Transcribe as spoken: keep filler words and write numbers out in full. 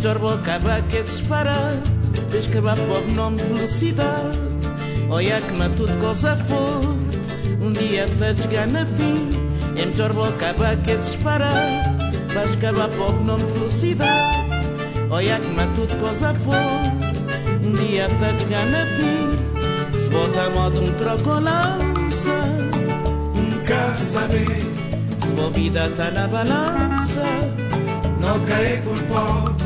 torbo acaba que se espera, tens que acabar pobre nome de velocidade. Olha que na tudo coisa forte, um dia te chegar na fim. Em torbo acaba que se espera, vais acabar pobre nome de velocidade. Olha que na tudo coisa forte, um dia te chegar na fim. Se bota a moda um troco ou lança, nunca saber se a vida tá na balança, não cair com pó.